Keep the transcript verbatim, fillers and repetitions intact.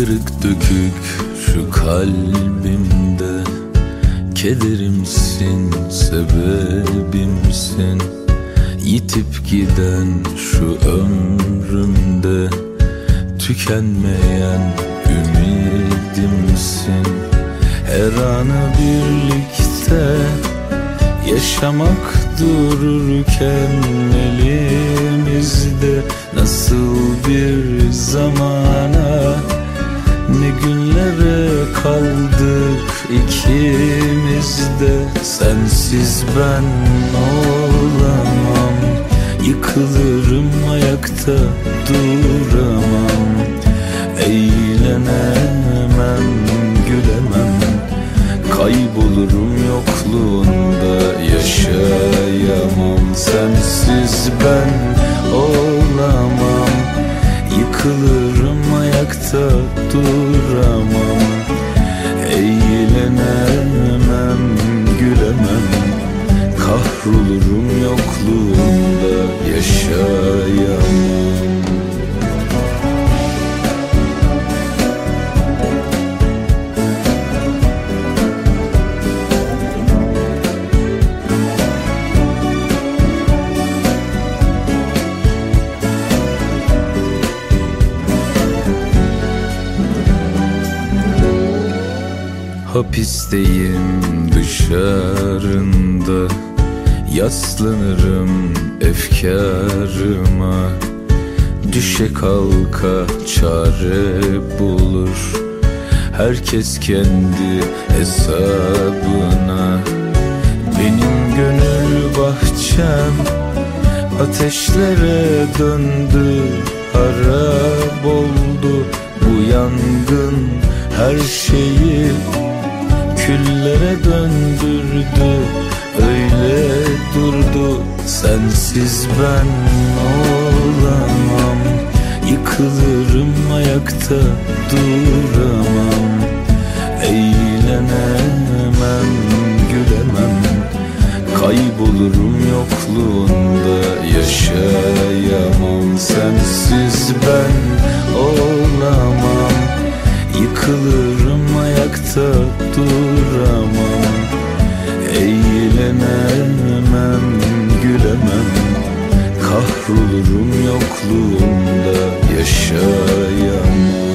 Kırık dökük şu kalbimde, kederimsin, sebebimsin. Yitip giden şu ömrümde, tükenmeyen ümidimsin. Her anı birlikte yaşamak dururken elimizde, nasıl bir zamana, ne günlere kaldık ikimiz de. Sensiz ben olamam, yıkılırım, ayakta duramam. Eğlenemem, gülemem, kaybolurum yokluğunda, yaşayamam. Sensiz ben olamam, yıkılırım, ayakta duramam. Eğlenemem, gülemem, kahrolurum yokluğunda, yaşayamam. Hapisteyim dışarında, yaslanırım efkarıma. Düşe kalka çare bulur, herkes kendi hesabına. Benim gönül bahçem ateşlere döndü, harap oldu bu yangın. Her şeyi küllere döndürdü, öyle durdu. Sensiz ben olamam, yıkılırım, ayakta duramam. Eğlenemem, gülemem, kaybolurum yokluğunda, yaşayamam. Sensiz ben olamam, yıkılırım, ayakta duramam. Eğlenemem, gülemem, kahrolurum yokluğunda, yaşayamam.